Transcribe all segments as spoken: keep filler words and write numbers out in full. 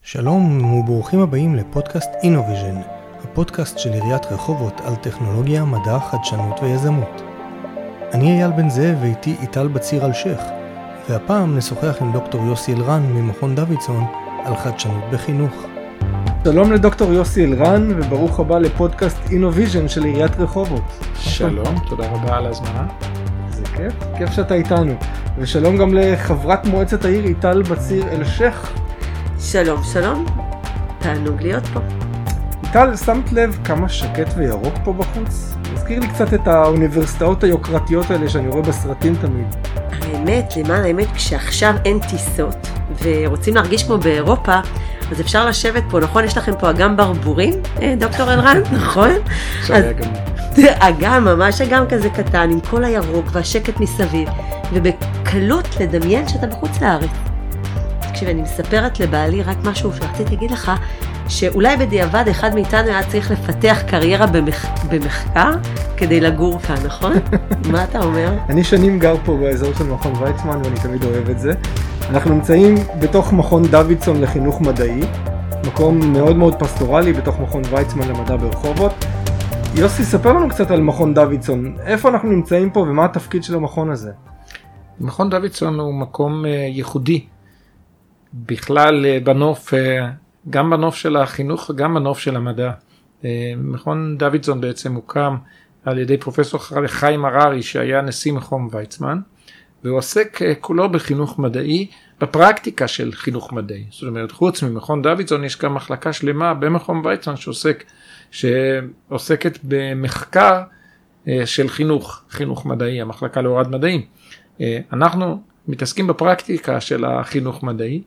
שלום וברוכים הבאים לפודקאסט InnoVision, הפודקאסט של עיריית רחובות על טכנולוגיה, מדע, חדשנות ויזמות. אני אייל בן זאב ואיתי איטל בציר אלשך, והפעם נשוחח עם דוקטור יוסי אלרן ממכון דוידסון על חדשנות בחינוך. שלום לדוקטור יוסי אלרן וברוך הבא לפודקאסט InnoVision של עיריית רחובות. שלום, תודה רבה על הזמנה. זה כיף, כיף שאתה איתנו. ושלום גם לחברת מועצת העיר איטל בציר אלשך. שלום, שלום. תענוג להיות פה. איטל, שמת לב כמה שקט וירוק פה בחוץ? מזכיר לי קצת את האוניברסיטאות היוקרתיות האלה שאני רואה בסרטים תמיד. האמת, למען האמת, כשעכשיו אין טיסות ורוצים להרגיש כמו באירופה, אז אפשר לשבת פה, נכון? יש לכם פה אגם ברבורים, דוקטור אלרן, נכון? שהיה גם. אגם, ממש אגם כזה קטן, עם כל הירוק והשקט מסביב, ובקלות לדמיין שאתה בחוץ לארץ. כשאני מספרת לבעלי רק משהו שרציתי להגיד לך, שאולי בדיעבד אחד מאיתנו היה צריך לפתח קריירה במח... במחקר כדי לגור כאן, נכון? מה אתה אומר? אני שנים גר פה באזור של מכון ויצמן ואני תמיד אוהב את זה. אנחנו נמצאים בתוך מכון דוידסון לחינוך מדעי, מקום מאוד מאוד פסטורלי בתוך מכון ויצמן למדע ברחובות. יוסי, ספר לנו קצת על מכון דוידסון. איפה אנחנו נמצאים פה ומה התפקיד של המכון הזה? מכון דוידסון הוא מקום ייחודי. בכלל בנוף, גם בנוף של החינוך וגם בנוף של המדע. מכון דוידסון בעצם הוקם על ידי פרופסור חיים הררי שהיה נשיא מכון ויצמן, והוא עוסק כולו בחינוך מדעי, בפרקטיקה של חינוך מדעי. זאת אומרת, חוץ ממכון דוידסון יש גם מחלקה שלמה במכון ויצמן שעוסק, שעוסקת במחקר של חינוך, חינוך מדעי, המחלקה להוראת מדעים. אנחנו מתעסקים בפרקטיקה של החינוך מדעי,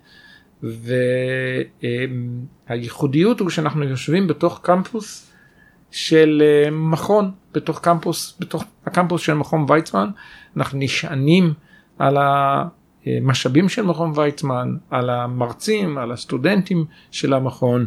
והייחודיות הוא שאנחנו יושבים בתוך קמפוס של מכון, בתוך קמפוס, בתוך הקמפוס של מכון ויצמן, אנחנו נשענים על המשאבים של מכון ויצמן, על המרצים, על הסטודנטים של המכון,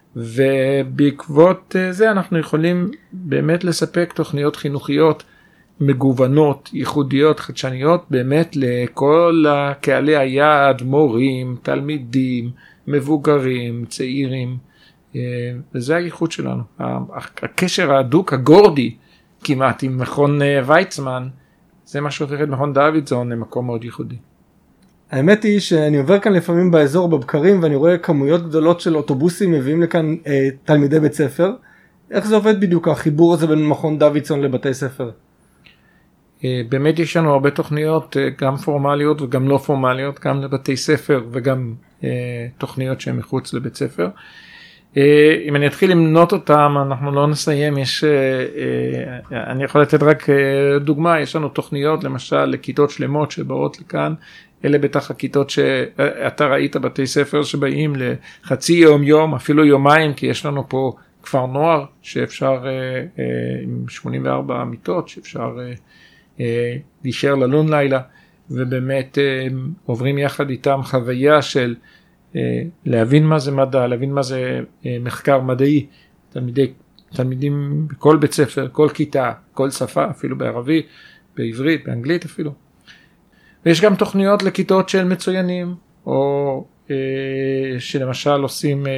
ובעקבות זה אנחנו יכולים באמת לספק תוכניות חינוכיות מגוונות, ייחודיות, חדשניות, באמת לכל קהלי היעד, מורים, תלמידים, מבוגרים, צעירים, וזה הייחוד שלנו. הקשר ההדוק, הגורדי כמעט עם מכון ויצמן, זה מה שהופך את מכון דוידסון למקום מאוד ייחודי. האמת היא שאני עובר כאן לפעמים באזור בבקרים ואני רואה כמויות גדולות של אוטובוסים מביאים לכאן אה, תלמידי בית ספר. איך זה עובד בדיוק החיבור הזה בין מכון דוידסון לבתי ספר? באמת יש לנו הרבה תוכניות, גם פורמליות וגם לא פורמליות, גם לבתי ספר וגם תוכניות שהן מחוץ לבית ספר. אם אני אתחיל למנות אותם, אנחנו לא נסיים. יש, אני יכול לתת רק דוגמה, יש לנו תוכניות למשל לכיתות שלמות שבאות לכאן, אלה בטח הכיתות שאתה ראית בתי ספר שבאים לחצי יום, יום, אפילו יומיים, כי יש לנו פה כפר נוער שאפשר, עם שמונים וארבע מיטות שאפשר להישאר ללון לילה, ובאמת עוברים יחד איתם חוויה של להבין מה זה מדע, להבין מה זה מחקר מדעי. תלמידי, תלמידים בכל בית ספר, כל כיתה, כל שפה, אפילו בערבית, בעברית, באנגלית אפילו. ויש גם תוכניות לכיתות של מצוינים, או שלמשל עושים,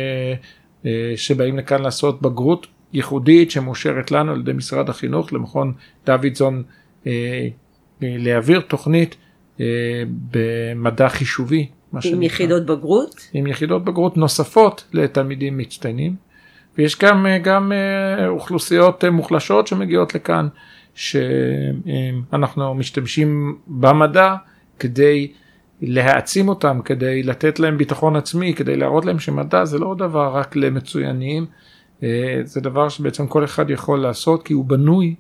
שבאים לכאן לעשות בגרות ייחודית שמאושרת לנו על ידי משרד החינוך, למכון דוידסון, להעביר תוכנית במדע חישובי. עם יחידות בגרות? עם יחידות בגרות נוספות לתלמידים מצטיינים. ויש גם, גם אוכלוסיות מוחלשות שמגיעות לכאן, שאנחנו משתמשים במדע כדי להעצים אותם, כדי לתת להם ביטחון עצמי, כדי להראות להם שמדע זה לא דבר רק למצוינים, זה דבר שבעצם כל אחד יכול לעשות, כי הוא בנוי,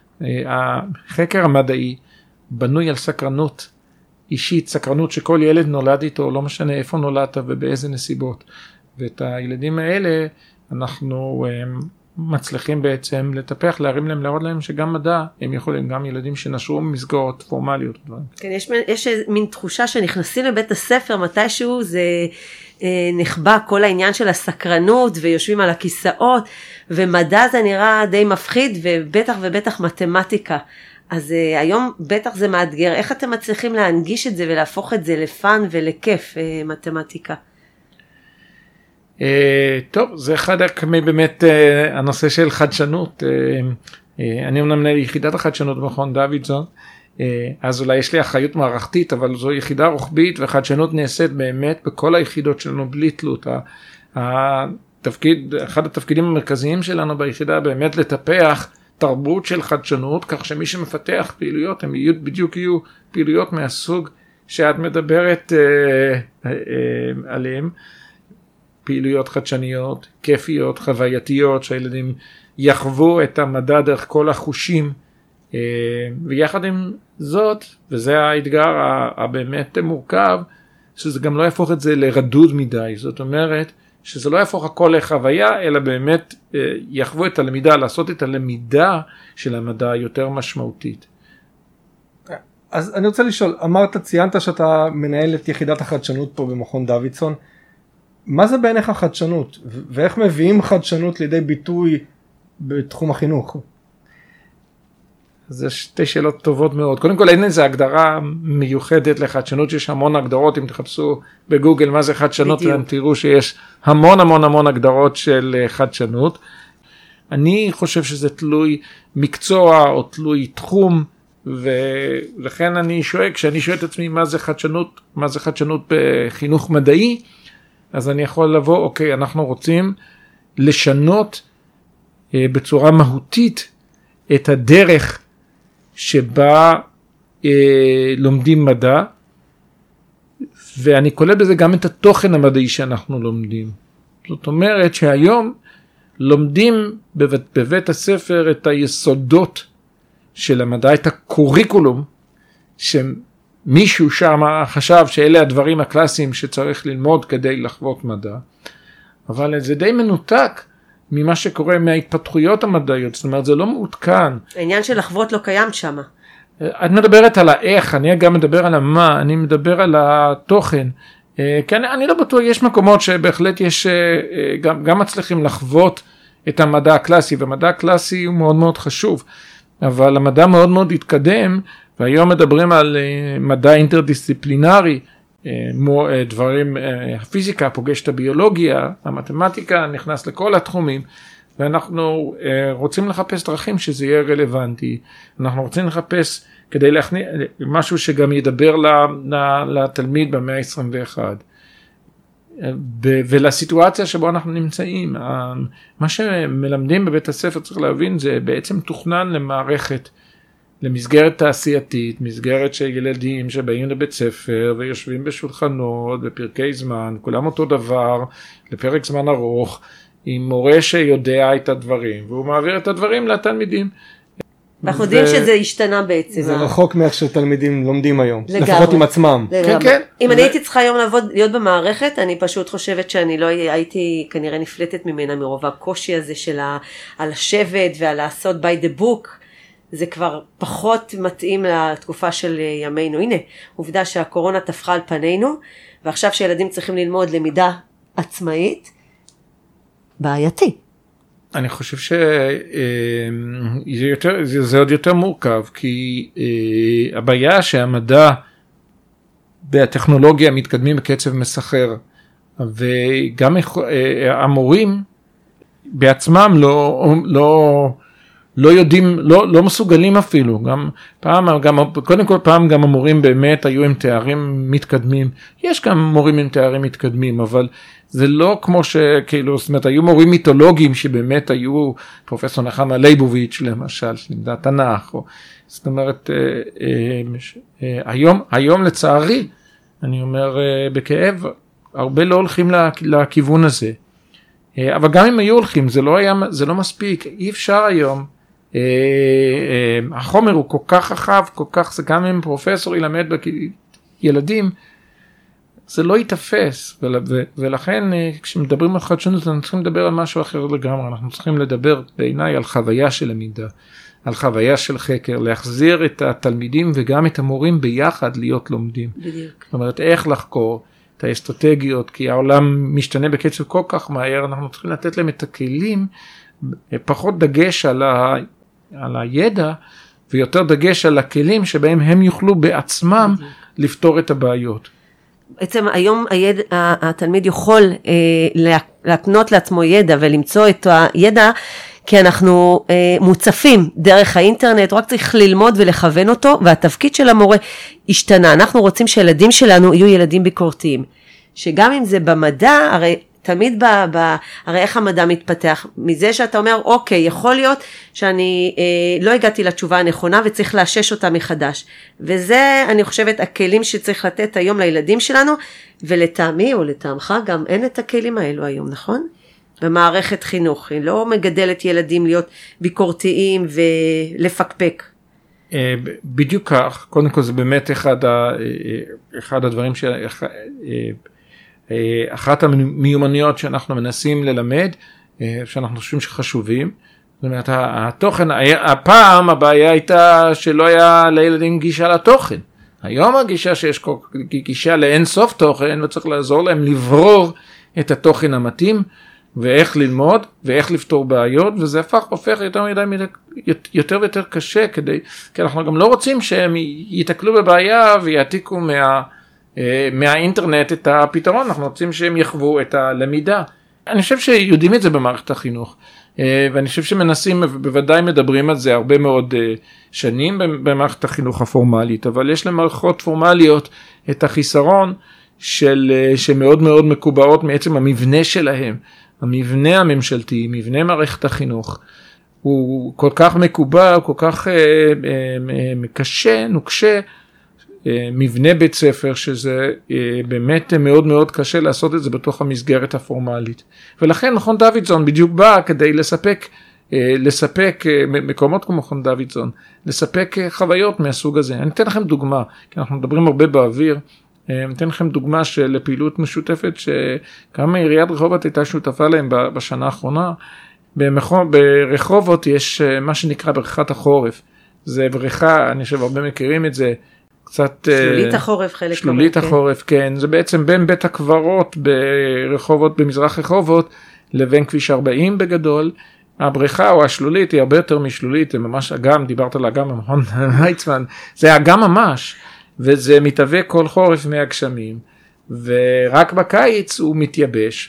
החקר המדעי בנוי על סקרנות אישית, סקרנות שכל ילד נולד איתו, לא משנה איפה נולדת ובאיזה נסיבות. ואת הילדים האלה אנחנו מצליחים בעצם לטפח, להרים להם, להראות להם שגם מדע, הם יכולים, גם ילדים שנשרו ממסגרות פורמליות. כן, יש, יש מין תחושה שנכנסים לבית הספר מתישהו, זה אה, נחבא כל העניין של הסקרנות, ויושבים על הכיסאות, ומדע זה נראה די מפחיד, ובטח ובטח מתמטיקה. אז uh, היום בטח זה מאתגר. איך אתם מצליחים להנגיש את זה ולהפוך את זה לפן ולכיף, uh, מתמטיקה? טוב, זה אחד באמת הנושא של חדשנות. אני מנהל יחידת החדשנות במכון דוידסון, אז אולי יש לי אחריות מערכתית, אבל זו יחידה רוחבית, וחדשנות נעשית באמת בכל היחידות שלנו בלי תלות. התפקיד, אחד התפקידים המרכזיים שלנו ביחידה באמת לטפח תרבות של חדשנות, כך שמי שמפתח פעילויות, הם יהיו, בדיוק יהיו פעילויות מהסוג שאת מדברת אה, אה, עליהם, פעילויות חדשניות, כיפיות, חווייתיות, שהילדים יחוו את המדע דרך כל החושים, אה, ויחד עם זאת, וזה האתגר הבאמת מורכב, שזה גם לא יהפוך את זה לרדוד מדי, זאת אומרת, שזה לא יהפוך הכל לחוויה, אלא באמת אה, יחוו את הלמידה, לעשות את הלמידה של המדע יותר משמעותית. אז אני רוצה לשאול, אמרת, ציינת שאתה מנהל את יחידת החדשנות פה במכון דוידסון, מה זה בעיניך חדשנות, ואיך מביאים חדשנות לידי ביטוי בתחום החינוך? זה שתי שאלות טובות מאוד. קודם כל, אין איזו הגדרה מיוחדת לחדשנות, יש המון הגדרות, אם תחפשו בגוגל מה זה חדשנות, ואתם תראו שיש המון המון המון הגדרות של חדשנות. אני חושב שזה תלוי מקצוע או תלוי תחום, ולכן אני שואל, כשאני שואל את עצמי מה זה חדשנות, מה זה חדשנות בחינוך מדעי, אז אני יכול לבוא, אוקיי, אנחנו רוצים לשנות בצורה מהותית את הדרך שבה אה, לומדים מדע, ואני כולל בזה גם את התוכן המדעי שאנחנו לומדים. זאת אומרת שהיום לומדים בבית, בבית הספר את היסודות של המדע, את הקוריקולום, שמישהו שם חשב שאלה הדברים הקלאסיים שצריך ללמוד כדי לחוות מדע, אבל זה די מנותק ממה שקורה מההתפתחויות המדעיות, זאת אומרת זה לא מעודכן. העניין של לחוות לא קיים שם. את מדברת על האיך, אני גם מדבר על המה, אני מדבר על התוכן, כי אני, אני לא בטוח, יש מקומות שבהחלט יש, גם, גם מצליחים לחוות את המדע הקלאסי, והמדע הקלאסי הוא מאוד מאוד חשוב, אבל המדע מאוד מאוד התקדם, והיום מדברים על מדע אינטרדיסציפלינרי, דברים, הפיזיקה פוגש את הביולוגיה, המתמטיקה נכנס לכל התחומים, ואנחנו רוצים לחפש דרכים שזה יהיה רלוונטי, אנחנו רוצים לחפש כדי להכניס משהו שגם ידבר לתלמיד במאה ה-עשרים ואחת, ולסיטואציה שבו אנחנו נמצאים. מה שמלמדים בבית הספר צריך להבין, זה בעצם תוכנן למערכת, למסגרת תעשייתית, מסגרת של ילדים שבאים לבית ספר ויושבים בשולחנות בפרקי זמן, כולם אותו דבר, לפרק זמן ארוך, עם מורה שיודע את הדברים, והוא מעביר את הדברים לתלמידים. אנחנו יודעים שזה השתנה בעצם. זה רחוק מאיך שתלמידים לומדים היום, לפחות עם עצמם. כן, כן. אם אני הייתי צריכה היום לעבוד, להיות במערכת, אני פשוט חושבת שאני לא הייתי כנראה נפלטת ממנה מרוב הקושי הזה של על השבט ועל לעשות by the book, זה כבר פחות מתאים לתקופה של ימינו. הנה, עובדה שהקורונה תפחה על פנינו, ועכשיו שילדים צריכים ללמוד למידה עצמאית, בעייתי. אני חושב שזה יותר, זה עוד יותר מורכב, כי הבעיה שהמדע והטכנולוגיה מתקדמים בקצב מסחר, וגם המורים בעצמם לא, לא, לא יודעים, לא, לא מסוגלים אפילו, גם פעם, גם, קודם כל פעם גם המורים באמת היו עם תארים מתקדמים, יש גם מורים עם תארים מתקדמים, אבל זה לא כמו שכאילו, זאת אומרת, היו מורים מיתולוגיים שבאמת היו, פרופסור נחמה ליבוביץ' למשל, שלימדה תנ"ך, או, זאת אומרת, היום, היום לצערי, אני אומר בכאב, הרבה לא הולכים לכיוון הזה, אבל גם אם היו הולכים, זה לא היה, זה לא מספיק, אי אפשר היום, החומר הוא כל כך רחב, כל כך, זה גם אם פרופסור ילמד בילדים, זה לא יתפס, ולכן כשמדברים על חדשנות, אנחנו צריכים לדבר על משהו אחר לגמרי, אנחנו צריכים לדבר בעיניי על חוויה של למידה, על חוויה של חקר, להחזיר את התלמידים וגם את המורים ביחד להיות לומדים. בדיוק. זאת אומרת, איך לחקור את האסטרטגיות, כי העולם משתנה בקצב כל כך מהר, אנחנו צריכים לתת להם את הכלים, פחות דגש על, ה, על הידע, ויותר דגש על הכלים שבהם הם יוכלו בעצמם בדיוק. לפתור את הבעיות. בעצם היום הידע, התלמיד יכול אה, להקנות לעצמו ידע ולמצוא את הידע, כי אנחנו אה, מוצפים דרך האינטרנט, רק צריך ללמוד ולכוון אותו, והתפקיד של המורה השתנה. אנחנו רוצים שילדים שלנו יהיו ילדים ביקורתיים, שגם אם זה במדע, הרי תמיד ב, ב, הרי איך המדע מתפתח, מזה שאתה אומר, אוקיי, יכול להיות שאני אה, לא הגעתי לתשובה הנכונה, וצריך לאשש אותה מחדש. וזה, אני חושבת, הכלים שצריך לתת היום לילדים שלנו, ולטעמי או לטעמך, גם אין את הכלים האלו היום, נכון? במערכת חינוך, היא לא מגדלת ילדים להיות ביקורתיים ולפקפק. בדיוק כך, קודם כל זה באמת אחד, ה, אחד הדברים ש... אחת המיומנויות שאנחנו מנסים ללמד, שאנחנו חושבים שחשובים. זאת אומרת, התוכן, הפעם הבעיה הייתה שלא היה לילדים גישה לתוכן. היום הגישה שיש גישה לאין סוף תוכן, וצריך לעזור להם לברור את התוכן המתאים, ואיך ללמוד, ואיך לפתור בעיות, וזה הפך, הופך יותר מדי, יותר ויותר קשה, כדי, כי אנחנו גם לא רוצים שהם יתקלו בבעיה, ויעתיקו מה, מהאינטרנט את הפתרון, אנחנו רוצים שהם יחוו את הלמידה. אני חושב שיודעים את זה במערכת החינוך, ואני חושב שמנסים, בוודאי מדברים על זה הרבה מאוד שנים במערכת החינוך הפורמלית, אבל יש למערכות פורמליות את החיסרון של, שמאוד מאוד מקובעות מעצם המבנה שלהם. המבנה הממשלתי, מבנה מערכת החינוך, הוא כל כך מקובע, כל כך אה, אה, קשה, נוקשה, אה, מבנה בית ספר, שזה אה, באמת מאוד מאוד קשה לעשות את זה בתוך המסגרת הפורמלית. ולכן מכון דוידסון בדיוק בא כדי לספק, אה, לספק אה, מקומות כמו מכון דוידסון, לספק אה, חוויות מהסוג הזה. אני אתן לכם דוגמה, כי אנחנו מדברים הרבה באוויר, אני אתן לכם דוגמה של פעילות משותפת שגם עיריית רחובות הייתה שותפה להם בשנה האחרונה. ברחובות יש מה שנקרא בריכת החורף. זה בריכה, אני חושב הרבה מכירים את זה, קצת... שלולית החורף חלק. שלולית החורף, כן. זה בעצם בין בית הקברות ברחובות, במזרח רחובות, לבין כביש ארבעים בגדול. הבריכה או השלולית היא הרבה יותר משלולית, זה ממש אגם, דיברת על אגם המכון ויצמן, זה אגם ממש. וזה מתהווה כל חורף מהגשמים, ורק בקיץ הוא מתייבש,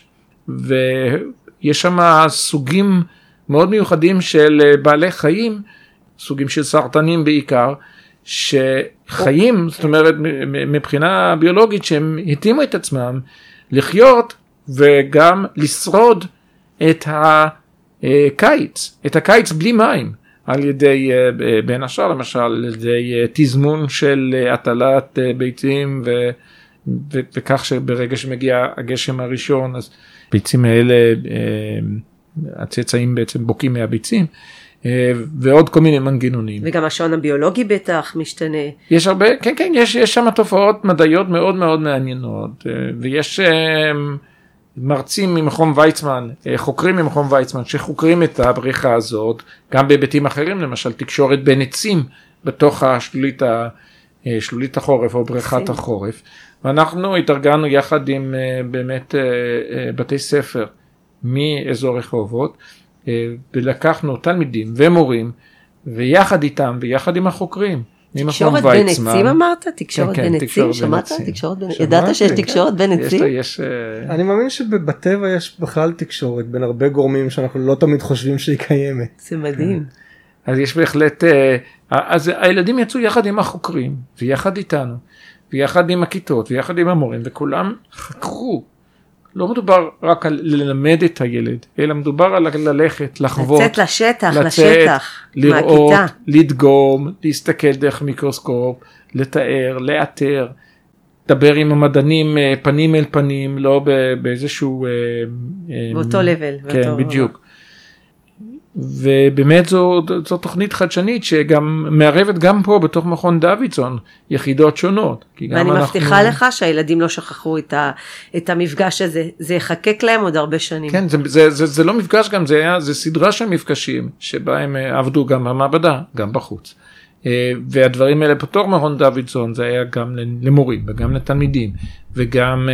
ויש שם סוגים מאוד מיוחדים של בעלי חיים, סוגים של סרטנים בעיקר, שחיים, זאת אומרת, מבחינה ביולוגית, שהם התאימו את עצמם לחיות, וגם לשרוד את הקיץ, את הקיץ בלי מים. על ידי, בין השאר למשל, על ידי תזמון של הטלת ביצים, ו, ו, וכך שברגע שמגיע הגשם הראשון, אז ביצים האלה, הצאצאים בעצם בוקעים מהביצים, ועוד כל מיני מנגנונים. וגם השעון הביולוגי בטח משתנה. יש הרבה, כן, כן, יש, יש שם תופעות מדעיות מאוד מאוד מעניינות, ויש מרצים ממכון ויצמן, חוקרים ממכון ויצמן, שחוקרים את הבריכה הזאת, גם בהיבטים אחרים, למשל תקשורת בין עצים, בתוך השלולית, שלולית החורף, או בריכת החורף. ואנחנו התארגנו יחד עם באמת בתי ספר, מאזור רחובות, ולקחנו תלמידים ומורים, ויחד איתם, ויחד עם החוקרים, תקשורת בין עצים אמרת? תקשורת בין עצים? שמעת? תקשורת בין... ידעת שיש תקשורת בין עצים? אני מאמין שבטבע יש בכלל תקשורת בין הרבה גורמים שאנחנו לא תמיד חושבים שהיא קיימת. זה מדהים. אז יש בהחלט... אז הילדים יצאו יחד עם החוקרים, ויחד איתנו, ויחד עם הכיתות, ויחד עם המורים, וכולם חקרו. לא מדובר רק על ללמד את הילד, אלא מדובר על ללכת, לחוות, לצאת לשטח, לצאת, לשטח, לראות, מהכיתה. לדגום, להסתכל דרך מיקרוסקופ, לתאר, לאתר, לדבר עם המדענים פנים אל פנים, לא באיזשהו... באותו לבל. כן, באותו... בדיוק. ובאמת זו, זו תוכנית חדשנית שגם מערבת גם פה בתוך מכון דוידסון יחידות שונות. ואני מבטיחה אנחנו... לך שהילדים לא שכחו את, ה, את המפגש הזה, זה יחקק להם עוד הרבה שנים. כן, זה, זה, זה, זה לא מפגש גם, זה, היה, זה סדרה של מפגשים שבה הם עבדו גם במעבדה, גם בחוץ. והדברים האלה בתוך מכון דוידסון זה היה גם למורים וגם לתלמידים וגם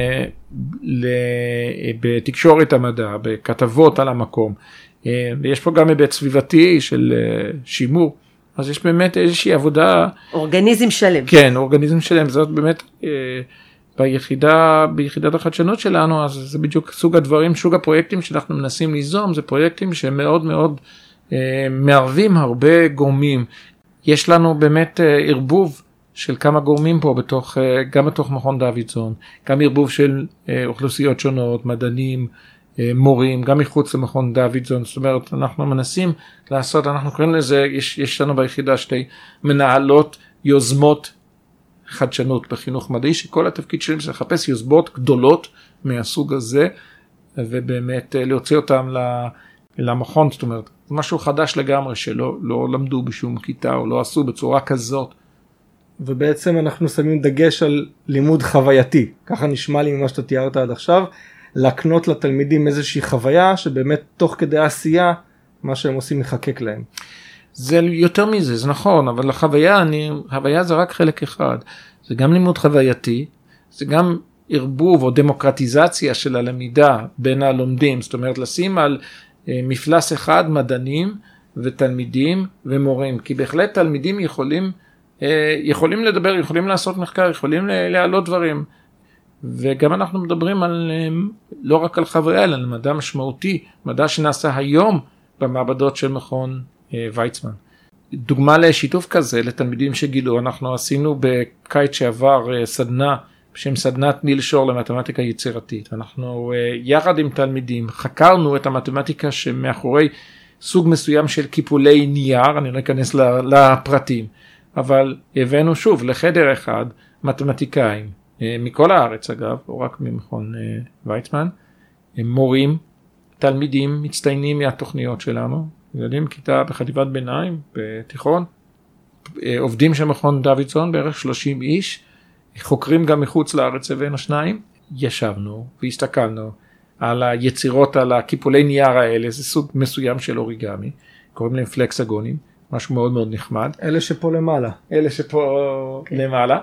בתקשורת המדע, בכתבות על המקום. ויש פה גם היבט סביבתי של שימור, אז יש באמת איזושהי עבודה... אורגניזם שלם. כן, אורגניזם שלם, זאת באמת, ביחידה, ביחידת החדשנות שלנו, אז זה בדיוק סוג הדברים, סוג הפרויקטים שאנחנו מנסים ליזום, זה פרויקטים שהם מאוד מאוד אה, מערבים הרבה גורמים. יש לנו באמת אה, ערבוב של כמה גורמים פה, בתוך, אה, גם בתוך מכון דוידסון, גם ערבוב של אה, אוכלוסיות שונות, מדענים, אה, מורים, גם מחוץ למכון דוידסון. זאת אומרת, אנחנו מנסים לעשות, אנחנו קוראים לזה, יש, יש לנו ביחידה שתי מנהלות יוזמות חדשנות בחינוך מדעי, שכל התפקיד שלהם זה לחפש יוזמות גדולות מהסוג הזה, ובאמת להוציא אותם למכון. זאת אומרת, משהו חדש לגמרי שלא לא למדו בשום כיתה או לא עשו בצורה כזאת. ובעצם אנחנו שמים דגש על לימוד חווייתי, ככה נשמע לי ממה שאתה תיארת עד עכשיו, להקנות לתלמידים איזושהי חוויה שבאמת תוך כדי העשייה מה שהם עושים מחקק להם. זה יותר מזה, זה נכון, אבל החוויה, אני, החוויה זה רק חלק אחד. זה גם לימוד חווייתי, זה גם ערבוב או דמוקרטיזציה של הלמידה בין הלומדים. זאת אומרת, לשים על אה, מפלס אחד מדענים ותלמידים ומורים, כי בהחלט תלמידים יכולים, אה, יכולים לדבר, יכולים לעשות מחקר, יכולים להעלות דברים. וגם אנחנו מדברים על, אה, לא רק על חוויה, אלא על מדע משמעותי, מדע שנעשה היום במעבדות של מכון ויצמן. דוגמה לשיתוף כזה לתלמידים שגילו, אנחנו עשינו בקיץ שעבר סדנה בשם סדנת ניל שור למתמטיקה יצירתית. אנחנו יחד עם תלמידים חקרנו את המתמטיקה שמאחורי סוג מסוים של קיפולי נייר, אני לא אכנס לפרטים, אבל הבאנו שוב לחדר אחד מתמטיקאים מכל הארץ אגב, או רק ממכון ויצמן, מורים, תלמידים מצטיינים מהתוכניות שלנו, ילדים כיתה בחטיבת ביניים, בתיכון, עובדים של מכון דוידסון, בערך שלושים איש, חוקרים גם מחוץ לארץ הבאנו שניים, ישבנו והסתכלנו על היצירות, על הקיפולי נייר האלה, זה סוג מסוים של אוריגמי, קוראים להם פלקסגונים, משהו מאוד מאוד נחמד. אלה שפה למעלה. אלה שפה okay. למעלה.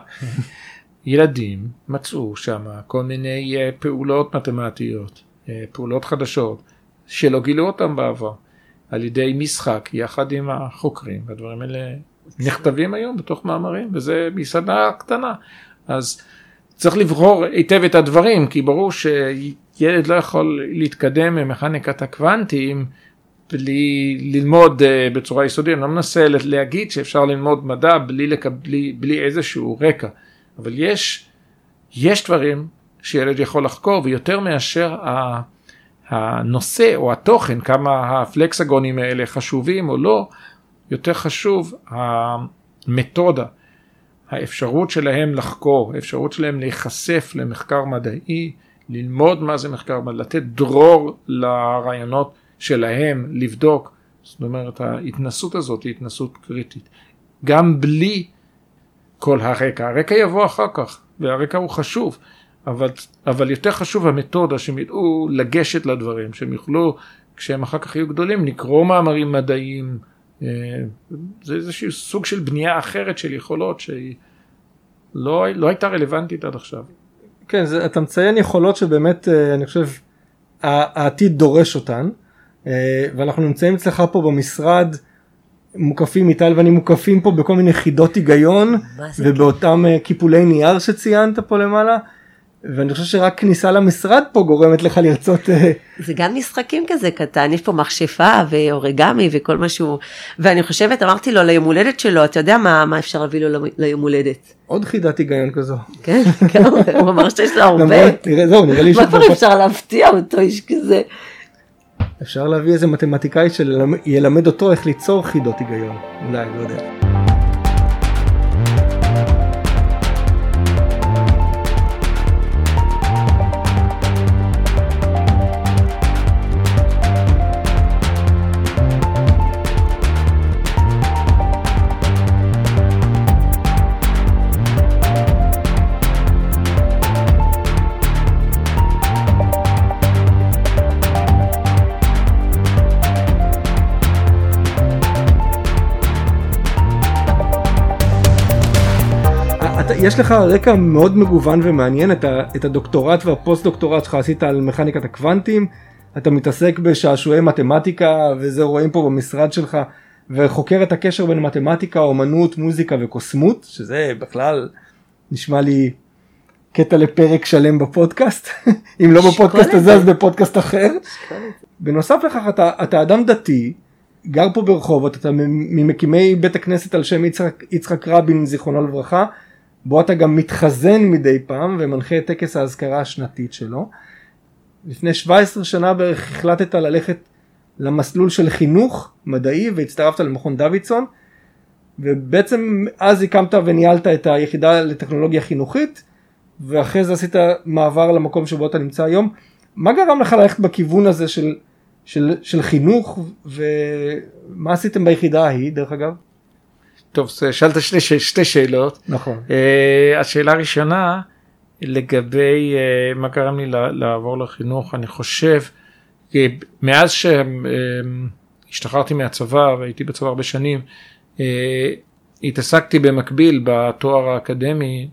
ילדים מצאו שם כל מיני פעולות מתמטיות, פעולות חדשות, שלא גילו אותם בעבר. על ידי משחק יחד עם החוקרים, והדברים האלה נכתבים היום בתוך מאמרים, וזה מסעדה קטנה. אז צריך לברור היטב את הדברים, כי ברור שילד לא יכול להתקדם ממכניקת הקוונטים, בלי ללמוד בצורה יסודית. אני לא מנסה להגיד שאפשר ללמוד מדע בלי, לקב... בלי, בלי איזשהו רקע, אבל יש, יש דברים שילד יכול לחקור, ויותר מאשר ה... הנושא או התוכן, כמה הפלקסגונים האלה חשובים או לא, יותר חשוב המתודה, האפשרות שלהם לחקור, האפשרות שלהם להיחשף למחקר מדעי, ללמוד מה זה מחקר מדעי, לתת דרור לרעיונות שלהם, לבדוק. זאת אומרת, ההתנסות הזאת היא התנסות קריטית. גם בלי כל הרקע, הרקע יבוא אחר כך, והרקע הוא חשוב. אבל, אבל יותר חשוב המתודה, שהם ידעו לגשת לדברים, שהם יוכלו, כשהם אחר כך יהיו גדולים, לקרוא מאמרים מדעיים. זה איזשהו סוג של בנייה אחרת של יכולות, שהיא לא, לא הייתה רלוונטית עד עכשיו. כן, זה, אתה מציין יכולות שבאמת, אני חושב, העתיד דורש אותן, ואנחנו נמצאים אצלך פה במשרד, מוקפים איטל ואני מוקפים פה בכל מיני חידות היגיון, ובאותם קיפולי נייר שציינת פה למעלה, ואני חושב שרק כניסה למשרד פה גורמת לך לרצות. זה גם משחקים כזה קטן, יש פה מכשפה ואוריגמי וכל משהו, ואני חושבת, אמרתי לו ליום הולדת שלו, אתה יודע מה, מה אפשר להביא לו ליום הולדת? עוד חידת היגיון כזו. כן, הוא אמר שיש לו הרבה. זהו, נראה לי מה כבר אפשר להפתיע אותו, איש כזה? אפשר להביא איזה מתמטיקאי שילמד אותו איך ליצור חידות היגיון, אולי, לא יודע. יש לך רקע מאוד מגוון ומעניין, את, ה, את הדוקטורט והפוסט דוקטורט שלך עשית על מכניקת הקוונטים, אתה מתעסק בשעשועי מתמטיקה, וזה רואים פה במשרד שלך, וחוקר את הקשר בין מתמטיקה, אומנות, מוזיקה וקוסמות, שזה בכלל נשמע לי קטע לפרק שלם בפודקאסט, אם לא בפודקאסט הזה אז בפודקאסט אחר. בנוסף לכך אתה, אתה אדם דתי, גר פה ברחובות, אתה ממקימי בית הכנסת על שם יצחק, יצחק רבין זיכרונו לברכה, בו אתה גם מתחזן מדי פעם ומנחה את טקס ההזכרה השנתית שלו. לפני שבע עשרה שנה בערך החלטת ללכת למסלול של חינוך מדעי והצטרפת למכון דוידסון, ובעצם אז הקמת וניהלת את היחידה לטכנולוגיה חינוכית, ואחרי זה עשית מעבר למקום שבו אתה נמצא היום. מה גרם לך ללכת בכיוון הזה של, של, של חינוך, ומה עשיתם ביחידה ההיא דרך אגב? טוב, שאלת שתי, שתי שאלות. נכון. Uh, השאלה הראשונה, לגבי uh, מה גרם לי לעבור לחינוך, אני חושב, uh, מאז שהשתחררתי uh, מהצבא, והייתי בצבא הרבה שנים, uh, התעסקתי במקביל בתואר האקדמי,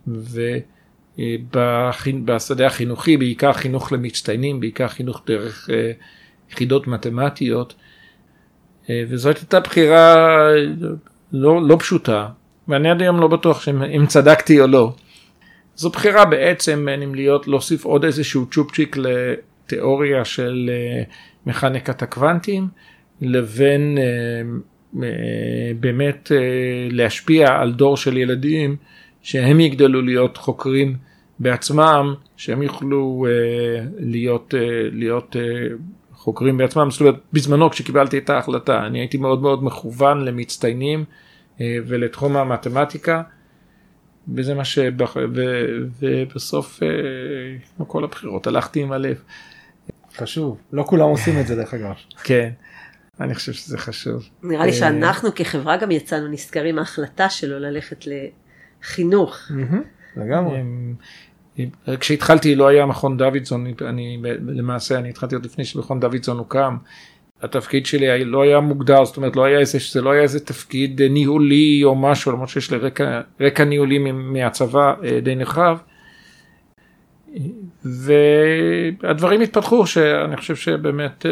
ובשדה החינוכי, בעיקר חינוך למצטיינים, בעיקר חינוך דרך uh, יחידות מתמטיות, uh, וזאת הייתה בחירה לא, לא פשוטה, ואני עד היום לא בטוח אם צדקתי או לא. זו בחירה בעצם אם להיות, להוסיף עוד איזשהו צ'ופצ'יק לתיאוריה של מכניקת הקוונטים, לבין באמת להשפיע על דור של ילדים שהם יגדלו להיות חוקרים בעצמם, שהם יוכלו להיות, להיות חוקרים בעצמם. זאת אומרת, בזמנו כשקיבלתי את ההחלטה, אני הייתי מאוד מאוד מכוון למצטיינים ולתחום המתמטיקה, וזה מה ש... ובסוף, כמו כל הבחירות, הלכתי עם הלב. חשוב, לא כולם עושים את זה דרך אגב. כן, אני חושב שזה חשוב. נראה לי שאנחנו כחברה גם יצאנו נזכרים מההחלטה שלו ללכת לחינוך. לגמרי. כשהתחלתי לא היה מכון דוידסון, אני למעשה אני התחלתי עוד לפני שמכון דוידסון הוקם, התפקיד שלי לא היה מוגדר, זאת אומרת לא היה איזה, זה לא היה איזה תפקיד ניהולי או משהו, למרות שיש לי רקע, רקע ניהולי מהצבא די נרחב, והדברים התפתחו שאני חושב שבאמת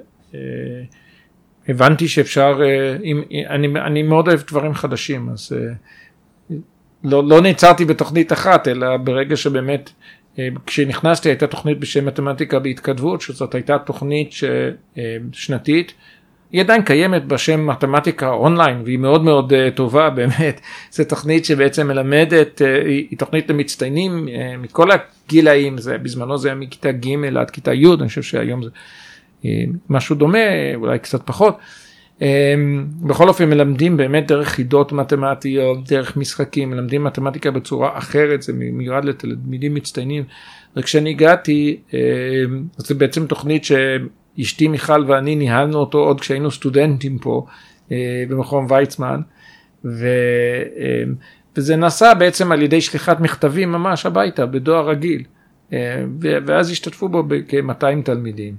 הבנתי שאפשר, אני, אני מאוד אוהב דברים חדשים, אז לא, לא נעצרתי בתוכנית אחת, אלא ברגע שבאמת, כשנכנסתי הייתה תוכנית בשם מתמטיקה בהתכתבות, שזאת הייתה תוכנית שנתית, היא עדיין קיימת בשם מתמטיקה אונליין, והיא מאוד מאוד טובה באמת, זו תוכנית שבעצם מלמדת, היא תוכנית למצטיינים מכל הגילאים, זה, בזמנו זה היה מכיתה ג' עד כיתה י', אני חושב שהיום זה משהו דומה, אולי קצת פחות, בכל אופן מלמדים באמת דרך חידות מתמטיות, דרך משחקים, מלמדים מתמטיקה בצורה אחרת, זה מיועד לתלמידים מצטיינים. וכשאני הגעתי, זה בעצם תוכנית שאשתי מיכל ואני ניהלנו אותו עוד כשהיינו סטודנטים פה במכון ויצמן, ו... וזה נעשה בעצם על ידי שליחת מכתבים ממש הביתה בדואר רגיל, ואז השתתפו בו כ-מאתיים תלמידים.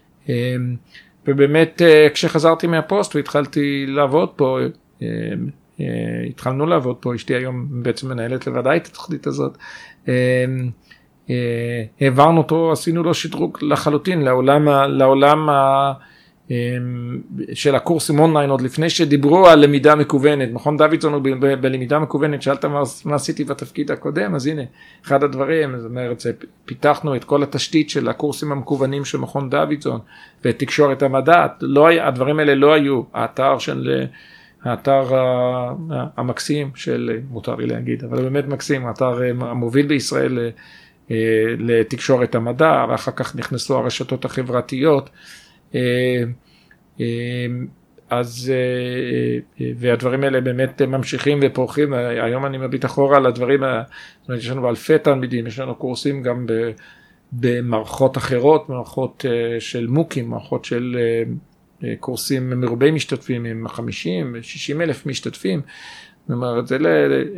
ובאמת כשחזרתי מהפוסט והתחלתי לעבוד פה, התחלנו לעבוד פה, אשתי היום בעצם מנהלת לבדה את התוכנית הזאת, העברנו אותו, עשינו לו שדרוג לחלוטין לעולם, לעולם של הקורסים אונליין, עוד לפני שדיברו על למידה מקוונת. מכון דוידסון הוא בלמידה מקוונת, שאלת מה, מה עשיתי בתפקיד הקודם, אז הנה, אחד הדברים, זאת אומרת, פיתחנו את כל התשתית של הקורסים המקוונים של מכון דוידסון, ואת תקשורת המדע, לא, הדברים האלה לא היו, האתר של, האתר המקסים של, מותר לי להגיד, אבל באמת מקסים, האתר המוביל בישראל לתקשורת המדע, ואחר כך נכנסו הרשתות החברתיות, אז והדברים האלה באמת ממשיכים ופורחים. היום אני מביט אחורה על הדברים, יש לנו אלפי תלמידים, יש לנו קורסים גם במערכות אחרות, מערכות של מוקים, מערכות של קורסים מרובי משתתפים עם חמישים, שישים אלף משתתפים. זאת אומרת, זה ל...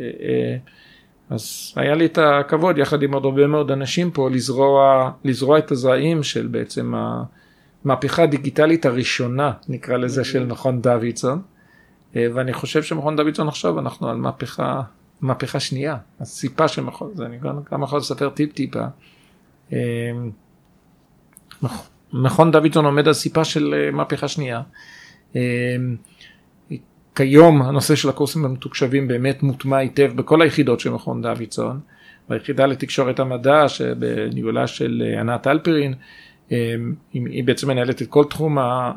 אז היה לי את הכבוד יחד עם עוד הרבה מאוד אנשים פה לזרוע, לזרוע את הזרעים של בעצם המהפכה הדיגיטלית הראשונה, נקרא לזה, של מכון דוידסון, ואני חושב שמכון דוידסון עכשיו אנחנו על מהפכה, מהפכה שנייה, הסיפה של מכון, זה אני גם יכול לספר טיפ טיפה. מכון דוידסון עומד על סיפה של מהפכה שנייה. כיום הנושא של הקורסים המתוקשבים באמת מוטמע היטב בכל היחידות של מכון דוידסון, ביחידה לתקשורת המדע, שבניהולה של ענת אלפרין, היא בעצם מנהלת את כל תחום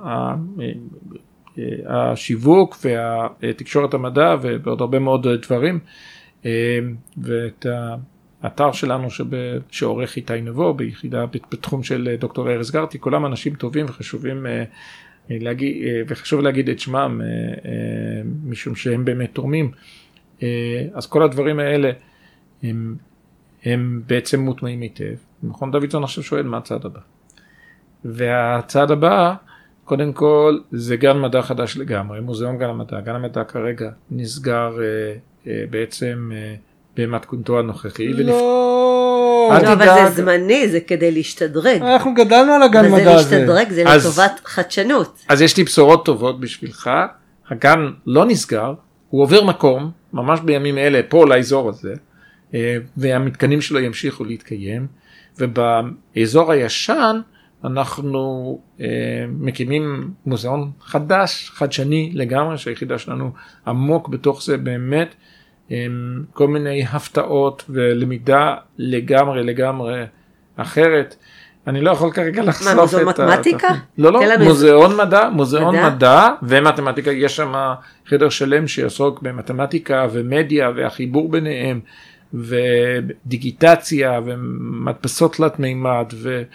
השיווק והתקשורת המדע ועוד הרבה מאוד דברים, ואת האתר שלנו שעורך איתי נבו ביחידה בתחום של דוקטור ארז גרטי, כולם אנשים טובים וחשובים להגיד, וחשוב להגיד את שמם, משום שהם באמת תורמים. אז כל הדברים האלה הם, הם בעצם מוטמעים היטב. מכון דוידסון עכשיו שואל מה הצעד הבא. והצעד הבא, קודם כל, זה גן מדע חדש לגמרי, מוזיאון גן המדע. גן המדע כרגע נסגר בעצם במתכונתו הנוכחי. לא, לא, אבל זה זמני, זה כדי להשתדרג. אנחנו גדלנו על הגן מדע הזה. זה להשתדרג, זה לטובת חדשנות. אז יש לי בשורות טובות בשבילך. הגן לא נסגר, הוא עובר מקום, ממש בימים אלה, פה לאזור הזה, והמתקנים שלו ימשיכו להתקיים, ובאזור הישן אנחנו מקימים מוזיאון חדש, חדשני לגמרי, שהיחידה שלנו עמוק בתוך זה באמת, כל מיני הפתעות ולמידה לגמרי לגמרי אחרת. אני לא יכול כרגע לחשוף את... מה, מוזיאון מתמטיקה? לא, לא, מוזיאון מדע, מוזיאון מדע ומתמטיקה. יש שם חדר שלם שיעסוק במתמטיקה ומדיה והחיבור ביניהם, ודיגיטציה ומדפסות תלת מימד,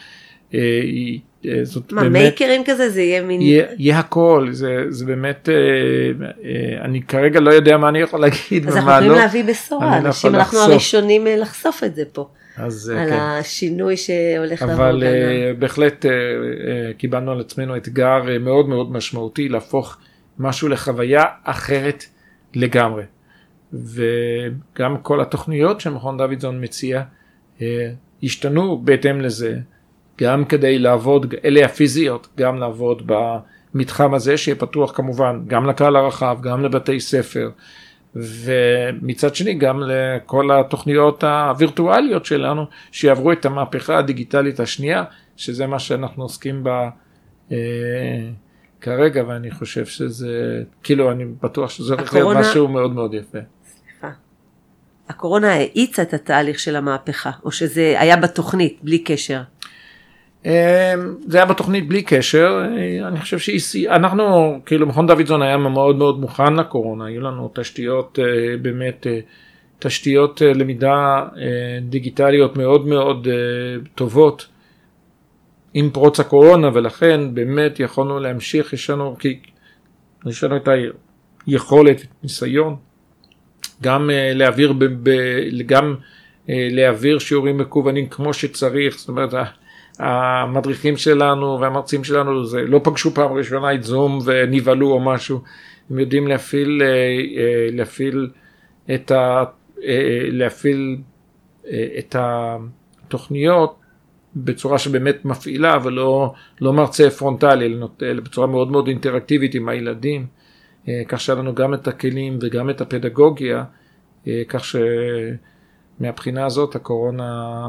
וזאת באמת... מה, מייקרים כזה? זה יהיה מין... יהיה הכל, זה באמת... אני כרגע לא יודע מה אני יכול להגיד. אז אנחנו יכולים להביא בשורה, אנשים, אנחנו הראשונים לחשוף את זה פה. אז, על כן. השינוי שהולך לעבור. אבל uh, בהחלט uh, uh, קיבלנו על עצמנו אתגר uh, מאוד מאוד משמעותי, להפוך משהו לחוויה אחרת לגמרי. וגם כל התוכניות שמכון דוידסון מציע, uh, השתנו בהתאם לזה, גם כדי לעבוד, אלה הפיזיות, גם לעבוד במתחם הזה, שיהיה פתוח כמובן, גם לקהל הרחב, גם לבתי ספר, ומצד שני גם לכל התוכניות הווירטואליות שלנו שיעברו את המהפכה הדיגיטלית השנייה, שזה מה שאנחנו עוסקים בה אה, כרגע, ואני חושב שזה, כאילו אני בטוח שזה הקורונה... משהו מאוד מאוד יפה. סליחה. הקורונה האיצה את התהליך של המהפכה, או שזה היה בתוכנית בלי קשר? זה היה בתוכנית בלי קשר. אני חושב שאנחנו, כאילו מכון דוידסון היה מאוד מאוד מוכן לקורונה, היו לנו תשתיות, באמת תשתיות למידה דיגיטליות מאוד מאוד טובות עם פרוץ הקורונה, ולכן באמת יכולנו להמשיך, יש לנו, כי יש לנו את היכולת, ניסיון, גם להעביר, גם להעביר שיעורים מקוונים כמו שצריך, זאת אומרת, המדריכים שלנו והמרצים שלנו זה לא פגשו פעם ראשונה את זום ונבהלו או משהו, הם יודעים להפעיל להפעיל את ה להפעיל את התוכניות בצורה שבאמת מפעילה, ולא לא מרצה פרונטלי, אלא בצורה מאוד מאוד אינטראקטיבית עם הילדים, כך שלנו גם את הכלים וגם את הפדגוגיה, כך שמהבחינה הזאת הקורונה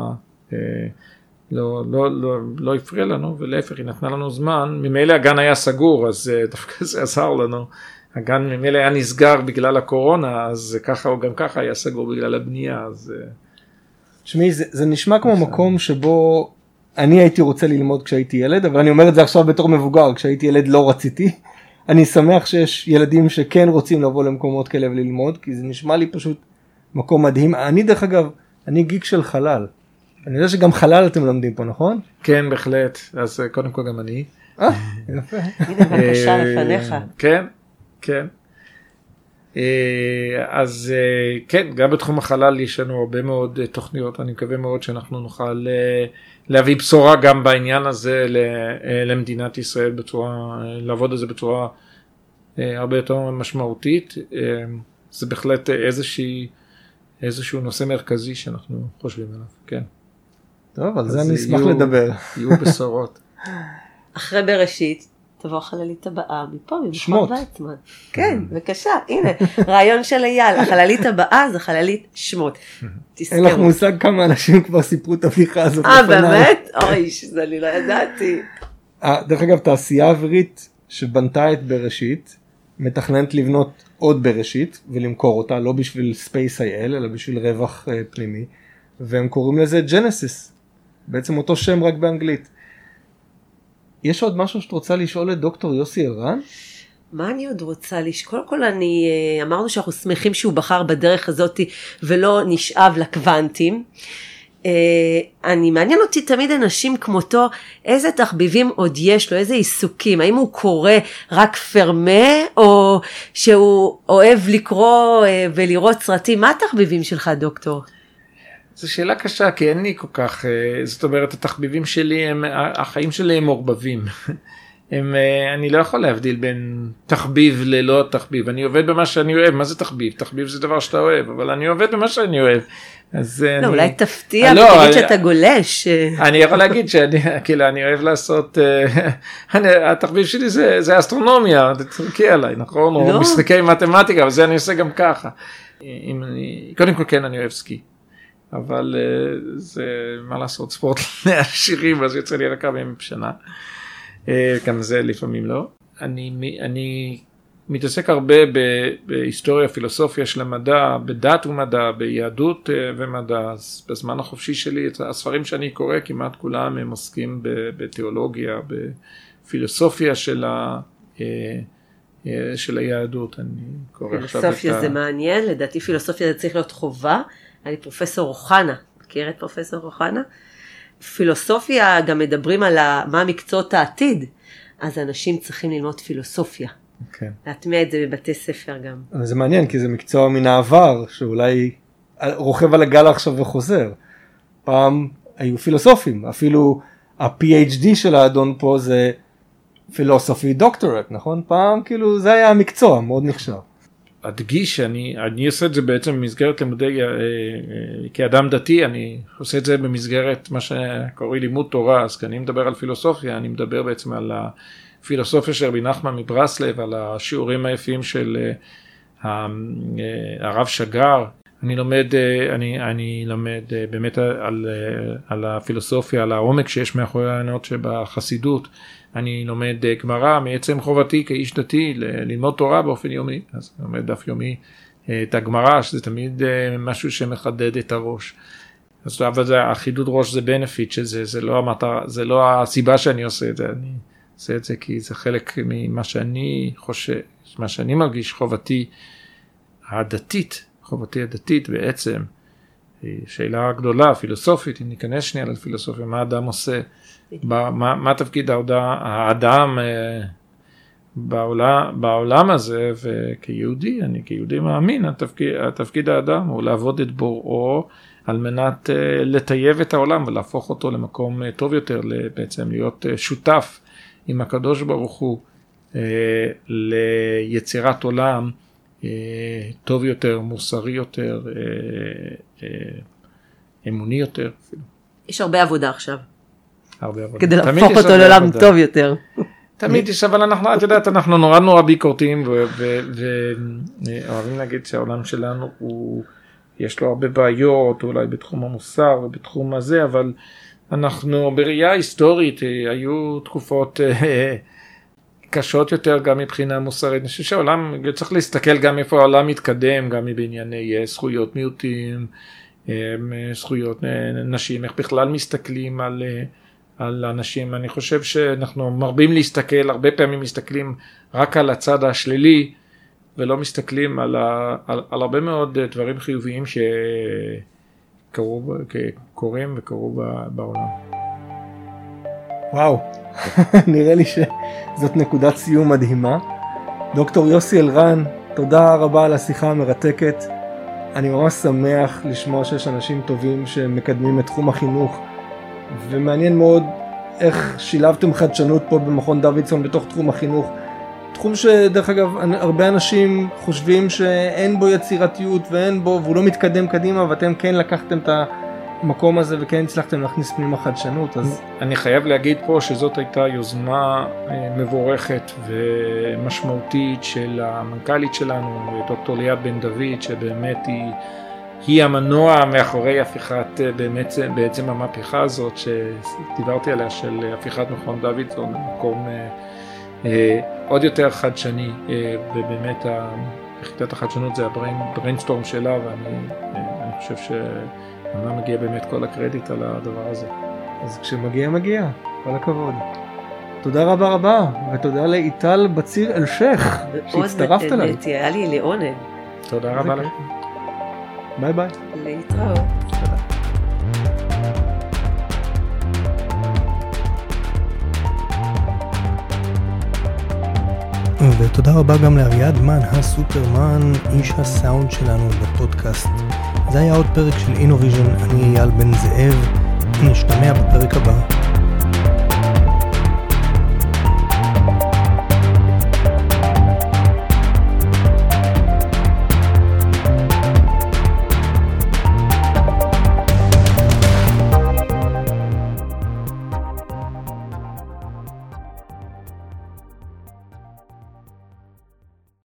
לא, לא, לא, לא הפריע לנו, ולהפך, היא נתנה לנו זמן. ממילא הגן היה סגור, אז דווקא זה עזר לנו. הגן ממילא היה נסגר בגלל הקורונה, אז ככה או גם ככה היה סגור בגלל הבנייה. אז... שמי, זה, זה נשמע כמו מקום שבו אני הייתי רוצה ללמוד כשהייתי ילד, אבל אני אומר את זה עכשיו בתור מבוגר, כשהייתי ילד לא רציתי. אני שמח שיש ילדים שכן רוצים לבוא למקומות כאלה וללמוד, כי זה נשמע לי פשוט מקום מדהים. אני דרך אגב, אני גיק של חלל. אני יודע שגם חלל אתם לומדים פה, נכון? כן, בהחלט. אז קודם כל גם אני. אה, יפה. הנה, בבקשה לפניך. כן, כן. אז כן, גם בתחום החלל יש לנו הרבה מאוד תוכניות. אני מקווה מאוד שאנחנו נוכל להביא בשורה גם בעניין הזה למדינת ישראל, בצורה, לעבוד על זה בצורה הרבה יותר משמעותית. זה בהחלט איזושהי, איזשהו נושא מרכזי שאנחנו חושבים עליו, כן. טוב, על זה אני אשמח לדבר. יהיו בשורות. אחרי בראשית, תבוא החללית הבאה מפה, שמות. ויצמן. כן, בבקשה, הנה, רעיון של אייל, החללית הבאה זה חללית שמות. אין לך מושג כמה אנשים כבר סיפרו את הבדיחה הזאת. אה, באמת? אוי, שזה אני לא ידעתי. דרך אגב, תעשייה אווירית שבנתה את בראשית, מתכננת לבנות עוד בראשית ולמכור אותה, לא בשביל ספייס איי אל, אלא בשביל רווח פנימי. והם קוראים לזה ג'נסיס, בעצם אותו שם רק באנגלית. יש עוד משהו שאת רוצה לשאול את דוקטור יוסי אלרן? מה אני עוד רוצה לשאול? קודם כל אני, אמרנו שאנחנו שמחים שהוא בחר בדרך הזאת ולא נשאב לקוונטים. אני מעניין אותי תמיד אנשים כמותו, איזה תחביבים עוד יש לו, איזה עיסוקים, האם הוא קורא רק פרמה, או שהוא אוהב לקרוא ולראות סרטים, מה התחביבים שלך דוקטור? זו שאלה קשה, כי אין לי כל כך, זאת אומרת, התחביבים שלי, הם, החיים שלי הם מעורבבים. הם, אני לא יכול להבדיל בין תחביב ללא תחביב, אני עובד במה שאני אוהב. מה זה תחביב? תחביב זה דבר שאתה אוהב, אבל אני עובד במה שאני אוהב. אז לא, אני... אולי תפתיע ותגיד שאתה גולש. אני יכול להגיד שאני, כאילו, אני אוהב לעשות, התחביב שלי זה, זה אסטרונומיה, תתרקי עליי, נכון? או לא. משחקי מתמטיקה, וזה אני עושה גם ככה. אם אני, קודם כל כן, אני אוהב סקי. אבל זה, מה לעשות, ספורט לעשירים, אז יוצא לי רק כמה ימים בשנה. גם זה לפעמים לא. אני, אני מתעסק הרבה בהיסטוריה, פילוסופיה של המדע, בדת ומדע, ביהדות ומדע. אז בזמן החופשי שלי, את הספרים שאני קורא, כמעט כולם הם עוסקים בתיאולוגיה, בפילוסופיה של, ה, של היהדות. אני קורא עכשיו את ה... פילוסופיה זה מעניין, לדעתי פילוסופיה זה צריך להיות חובה. אני פרופסור אוחנה, מכיר את פרופסור אוחנה? פילוסופיה גם מדברים על מה מקצועות העתיד, אז אנשים צריכים ללמוד פילוסופיה. כן. להטמיע את זה בבתי ספר גם. זה מעניין, כי זה מקצוע מן העבר, שאולי רוכב על הגל עכשיו וחוזר. פעם היו פילוסופים, אפילו ה-פי אייץ' די של האדון פה זה פילוסופי דוקטורט, נכון? פעם כאילו זה היה המקצוע, מאוד נחשב. אדגיש שאני, אני עושה את זה בעצם במסגרת לימודי, כאדם דתי, אני עושה את זה במסגרת מה שקוראים לימוד תורה, אז כשאני מדבר על פילוסופיה, אני מדבר בעצם על הפילוסופיה של רבי נחמן מברסלב, על השיעורים היפים של הרב שגר. אני לומד, אני, אני לומד באמת על, על הפילוסופיה, על העומק שיש מאחורי העניינות שבחסידות. אני לומד גמרא מעצם חובתי כאיש דתי ללמוד תורה באופן יומי, אז אני לומד דף יומי את הגמרא, שזה תמיד משהו שמחדד את הראש. אז אבל זה, החידוד ראש זה benefit שזה, זה לא המטרה, זה לא הסיבה שאני עושה את זה, אני עושה את זה כי זה חלק ממה שאני חושב, מה שאני מרגיש, חובתי הדתית, חובתי הדתית בעצם, שאלה גדולה, פילוסופית, אם ניכנס שנייה לפילוסופיה, מה האדם עושה, מה, מה תפקיד האדם בעולם, בעולם הזה, וכיהודי, אני כיהודי מאמין, התפקיד, התפקיד האדם הוא לעבוד את בוראו, על מנת לטייב את העולם ולהפוך אותו למקום טוב יותר, בעצם להיות שותף עם הקדוש ברוך הוא, ליצירת עולם טוב יותר, מוסרי יותר, אמוני יותר. יש הרבה עבודה עכשיו. הרבה עבודה. כדי להפוך אותו לעולם טוב יותר. תמיד יש, אבל אנחנו, את יודעת, אנחנו נורא נורא ביקורתיים, ואוהבים להגיד שהעולם שלנו הוא, יש לו הרבה בעיות, אולי בתחום המוסר ובתחום הזה, אבל אנחנו בראייה היסטורית, היו תקופות קשות יותר גם מבחינה מוסרית. אני חושב שהעולם, צריך להסתכל גם איפה העולם מתקדם, גם בענייני זכויות מיעוטים, זכויות נשים, איך בכלל מסתכלים על, על אנשים. אני חושב שאנחנו מרבים להסתכל, הרבה פעמים מסתכלים רק על הצד השלילי, ולא מסתכלים על, ה, על, על הרבה מאוד דברים חיוביים שקרו, קורים וקרו בעולם. וואו, נראה לי שזאת נקודת סיום מדהימה. דוקטור יוסי אלרן, תודה רבה על השיחה המרתקת. אני ממש שמח לשמוע שיש אנשים טובים שמקדמים את תחום החינוך, ומעניין מאוד איך שילבתם חדשנות פה במכון דוידסון בתוך תחום החינוך. תחום שדרך אגב הרבה אנשים חושבים שאין בו יצירתיות ואין בו, והוא לא מתקדם קדימה, ואתם כן לקחתם את המקום הזה וכן הצלחתם להכניס פנימה חדשנות. אז אני חייב להגיד פה שזאת הייתה יוזמה מבורכת ומשמעותית של המנכ"לית שלנו, דוקטור ליאת בן דוד, שבאמת היא, היא המנוע מאחורי הפיכת, באמת בעצם המהפכה הזאת שדיברתי עליה, של הפיכת מכון דוידסון למקום עוד יותר חדשני, ובאמת יחידת החדשנות זה הבריינסטורם שלה, ואני אני אני חושב שאמנם מגיע באמת כל הקרדיט על הדבר הזה. אז כשמגיע מגיע, כל הכבוד. תודה רבה רבה, ותודה לאיטל בציר אלשך שהצטרפת אליי. היה לי לעונג. תודה רבה לך. ביי ביי. להתראות. תודה. ותודה רבה גם לאביעד מן הסופרמן, איש הסאונד שלנו בפודקאסט. זה היה עוד פרק של InnoVision, אני אייל בן זאב, נשתמע בפרק הבא.